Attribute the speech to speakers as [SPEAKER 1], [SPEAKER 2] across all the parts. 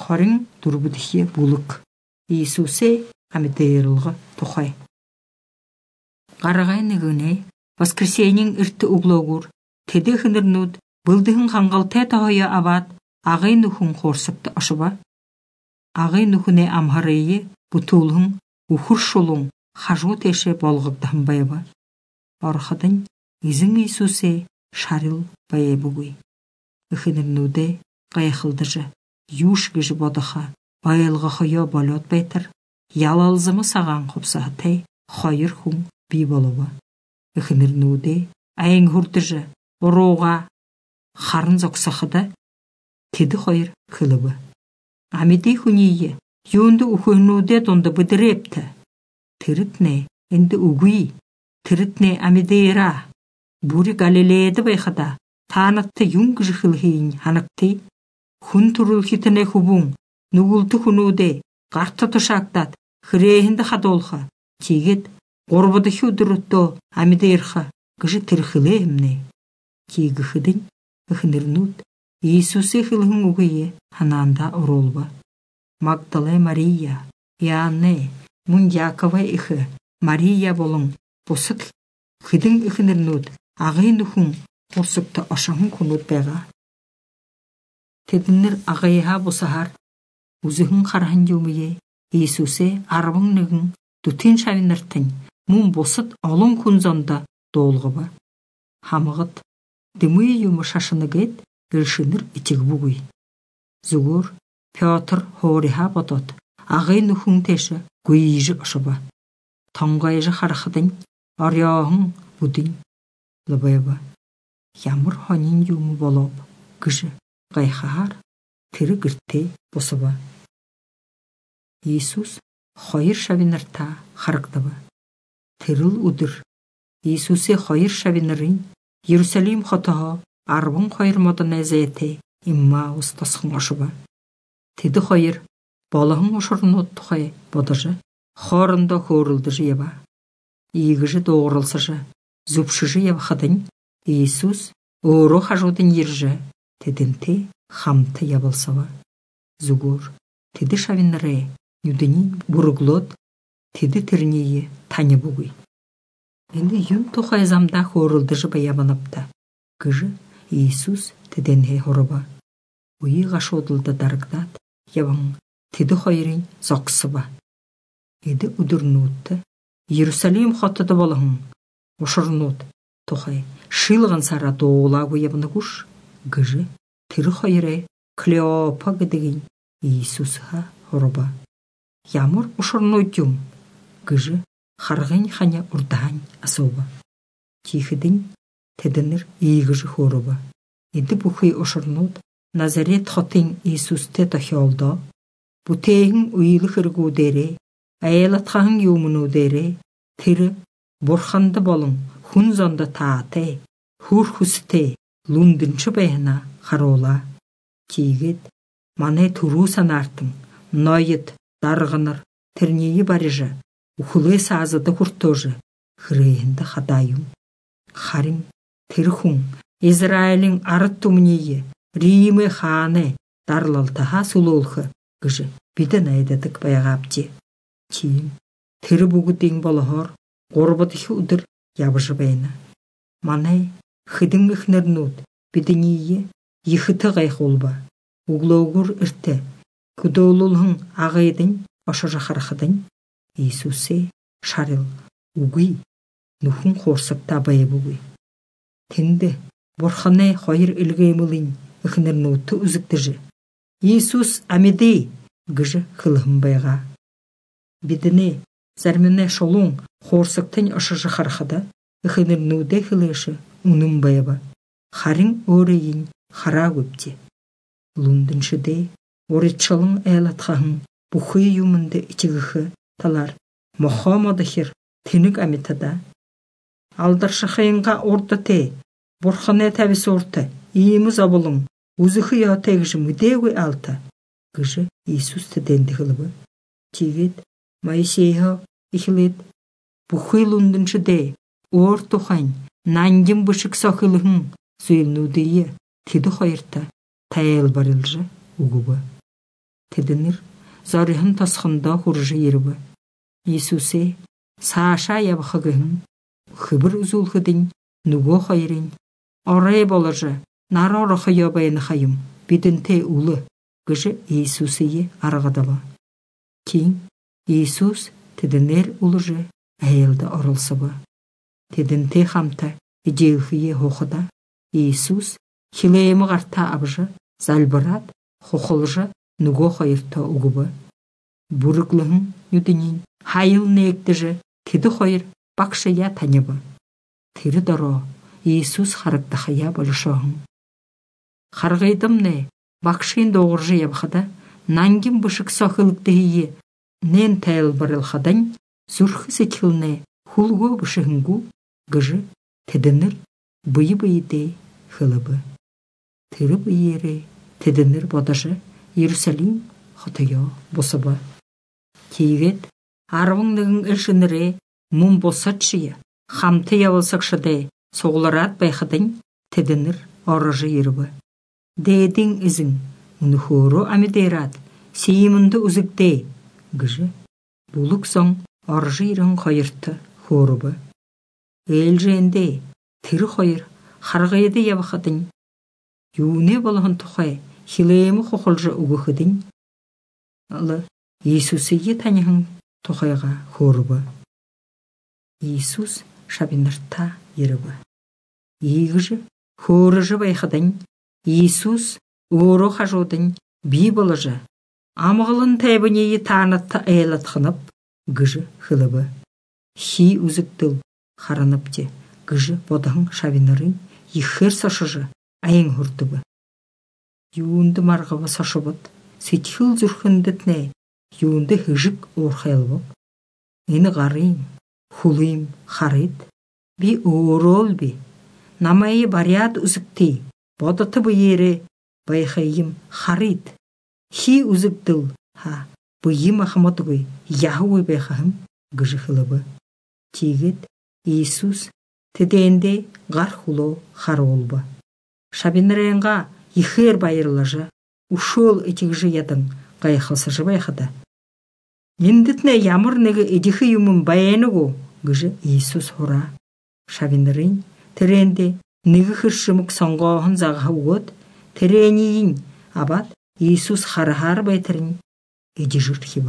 [SPEAKER 1] хорин дурбудихи булык. Иисусе амидейрылғы тухай. Қарағай нэгіне воскресеньен ирті углогур теде хынырнуд бұлдығын қанғалтай тағая абад ағай нухын хорсыпты ашыба. Ағай нухыне амхарайы бұтулғын ухур шолун хажу теше болғыqdan байба. Орхадын изин Иисусе шарил байбугуй. Ихынырнуде қайқылдыжы, юш гыжы бодыха, байылғы хойо болот байтыр, ялалзымы саған қопсағытай, хойыр хун би болуба. Ихынырнуде айын хурдыжы, ороға харын зоқсақыда, теді хойыр кылыбы. Амидей хуние, юнды ухынуде донды быдырепті. Тірітне, энді угуй, тірітне амидейра. Бури Галилеяды байқада, танытты юнг жықылғейін ханықты. Хүн турул хитіне хубун, нугулты хунуде, қарты тұшақтат, хірейінді хадолха, тегет, ғорбыды хюдырытто амидейрха, гыжы тірхіле емне. Тегі хыдын, үхінірнуд, Иисусе хылғын угые, хананда оролба. Магдалай Мария, Иоанне, мун Якова ихы, Мария болың, босыт хыдын үхінірнуд, ағай нухун, орсыпты ашағын күнуд бәға. Тедінір ағайыға босағар, үзігін қарғын жумые, Иисусе арбың нүгін, дүтін шавиныртын, мұн босыт олың күнзонда долғыба. Хамығыт, дымые юмы шашыны гет, гіршінір итіг бұгуй. Зүгір, Петр хориха бодот, ағай нухун теші гүйежі ұшыба. Тоңғайжы қарқыдың, аряғын бұдың, лыбайба. Ямыр ханин юмы болоб, гыжы, қайхар, тірі гірте босыба. Иисус хойыр шавинырта харықтыба. Тіріл удыр. Иисусе хойыр шавинырын, Иерусалим хотаға арбын хойыр модын әзәйте имма ұстасқын ашыба. Теді хойыр, балығын ұшырын оттықай бодыжы, хорында хорылдыжы еба. Игіжі доғырылсыжы, зүпшіжі еб қыдын, Иисус оғыру қажудын ержі, тедінте хамты ябылсыва. Зүгір, теді шавиныры, нүдіні бұрыглот, теді тірнейі таны бұғый. Енді юн тұқай замда хорылдыжы баябанапта. Гыжы Иисус теденге хорыба. Уи ғашодылды даргдат, ябын теді хойрын зоқсыба. Еді үдірнуытты, Иерусалим хотыды болығын, ұшырнуыт, тұқай, шылғын сара доғылағу ебіні күш, гыжы, тірі хойры, Клеопа гыдығын Иисусға хорыба. Ямыр ұшырнуыт юм, гыжы, харғын ханя ұрдағын асуба. Тихідін, тедінір иғыжы хорыба. Еді бұхый ұшырнуыт, Назарет хотын Иисусте тахиолда, бұтейін уйлы хыргу дере, әйелатқағын юмыну дере, тірі, бұрханды болың, хүн зонда таате, хур хусте, лундыншы бәйіна харола. Тегет, мане туру санартың, нойыт, дарғыныр, тірнеyi барыжы, ухылы сазыды хұртожы, хырыйынды хадайым. Харин, тірхун, Израилин арыт тумнеyi, Римы ханы, дарлалтаға сулулхы, гыжы, бидін айдадық байғапте. Тиім, тірі бұғыдың болығыр, ғорбадығы ұдыр ябыжы байына. Манай, хыдың үхнернуд, бидінейі, ехыты ғайқ олба. Углауғыр үрті, күдоулылғын ағайдың, ашыры қарқыдың, Иисусе шарыл, уғый, нұхын қорсып табайы бұғый. Тенді, борханай қойыр үлгеймілін, үхнернуды үзіктіжі. Иисус амедей, гыжы қылығын байға. Бидіне, зәрміне шолуң, қорсықтың ашыры қарқыда, үхнернуды қылышы ұның байыба. Харин орайын хара көпте. Лундыншыде, оритшылың әлатқағын, бұхы юмынды итігіхі талар, Мұхаммадыхир тенік әметада. Алдаршы қайынға орды те, бұрханы тәбісі орты, иеміз абылың, өзіхі яутайгыжы мүдеуі алты. Гыжы Иисус теденді қылыбы. Тегет, Моисейға ихілет, бұхы лундыншыде, ор тұхайн, нандым бұшық сақылығын, сөйлнудейі, теді қайырта, таял барылжы ұғыбы. теденер зорихын тосхондо хуржы ербі. Иисусе сааша ябхагын, хыбыр узулхыдын, нуго хайрын, орай болажы, нароры хайобайны хайым, бидінте улы, гыжы Иисусые арғадала. Кейін Иисус теденер улыжы әйелді орылсыбы. Тедінте хамта идейлхие хохыда, Иисус хилеймі ғарта абжы, залбырат, хохылжы, нуго хайырта угубы. Бурыклығын юдынин, хайыл нектіжі, теді хайыр бақшыя танебы. Тері доро Иисус харықтахая болышоғын. Харғайдым не, бақшын доғыржы ябхада, нангим бышық сақылықтығые, нен тәйіл барылхадан, зүрхі секіліне хулго бышығынгу, гыжы теденер быйы-быйыде хылыбы. Тері быйері теденер бодажы Иерусалим хотайо босыбы. Кейгет арвыңдығын үлшінірі мұн босатшыя, хамты явылсақшыды соғыларат байқадың теденер орыжы ербі. Дейдің ізің, мұны хору амидерат, сейімінді үзікде, гыжы бұлық соң орыжы ерін қойырты хорубы. Элженде тірі қойыр харғайды ябақадың, юне болығын тұқай хилеймі қоқылжы ұғықыдың, алы Иисусые таныхын тұқайға хорубы. Иисус шабинырта ерібі. Егіжі хорыжы байқадың, Иисус ору қажудың бейбылыжы, амғылын тәбінеyi танытты әйелатқынып, гыжы хылыбы. Хи үзіктіл қаранып де, гыжы бодағын шабинырын ехер сашыжы әйін хүрдібі. Юынды марғыбы сашыбыд, сетхіл зүрхіндітіне, юынды хыжық орхайлбып. Ені ғарым, хулым, харид, би орол би, намайы баряд үзікті, бодаты бұйері байқайым харид. Хи үзіктіл, бұйым ақыматығый, яхуы байқағым, гыжы хылыбы. Тегет Иисус теденде ғар хуло хар олбы. Шабиныренға ехер байырлажы, ушол этигжі ядың қайқылсыжы байқады. Ендітіне ямырнығы эдихі юмын баяныгу, гыжы Иисус хура. Шабинырен теренде нігі хыршымық соңғағын зағға уғыд, теренейін абад Иисус харахар байтырын эдижір хиба.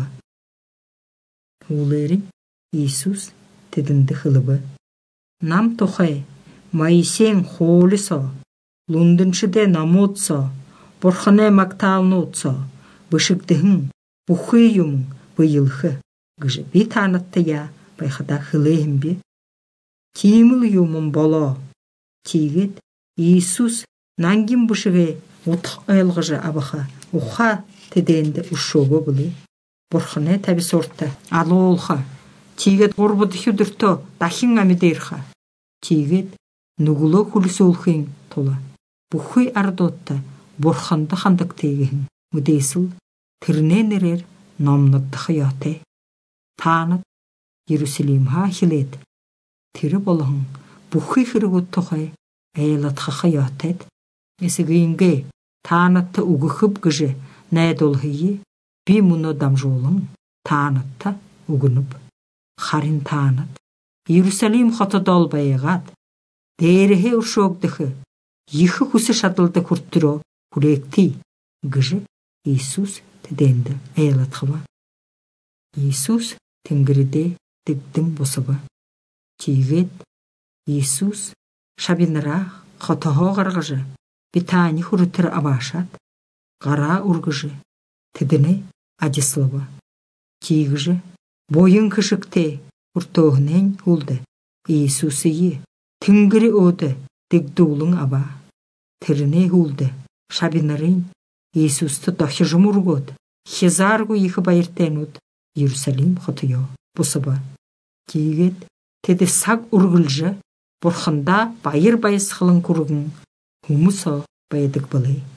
[SPEAKER 1] Улерін Иисус тедінді хылыбы. Нам тұхай, майсен холі со, лундыншыде намот со, борхане макталны отсо, бышықтығын, бұхы юмын, бұйылхы, гыжы бі танытты я, байқада хылыйым бе. Кейміл юмын боло, тегет Иисус нангим бұшығы отық айлғыжы абыға, уха теденді ұшшоғы бұлы. Борхане таби сорта, алы олға. Тегет ғорбыды хүдірті дахин амидерха. Тегет нүгілі күлісі олқын тола. Бұхы ардотта борханды қандық тегін. Мүдейсіл тірнен ерер намнытты қияты. Танып Иерусалимға хилет. Тірі болығын бұхы хірігіт тұқай әйелатқа қиятет. Есігінге танытты ұғықып гыжы нәйдолғыйы би мұны дамжолың танытты ұғынып. Харин таныт. Иерусалим хоты долбайығад. Дәріхе ұшоғдықы. Ехі құсы шатылды күрттіро күректі. Гыжы Иисус теденді әйелатқыба. Иисус тенгіріде дігдің босыбы. Тегет Иисус шабинырақ қотығы ғырғыжы. Битани хүрітір абашат. Ғара ұрғыжы. Тедіне адислыбы. Тегіжі бойын кішікте ұртоғынен ұлды. Иисусые тінгірі өді дегдулың аба. Тіріне ұлды. Шабинарын Иисусты дохи жұмырғыд. Хезаргу ехі байыртен ұд. Иерусалим хотыйо босыба. Тегет теде сақ ұрғылжы. Борхында байыр байыс қылын күрігін. Хумысо байдық бұлай.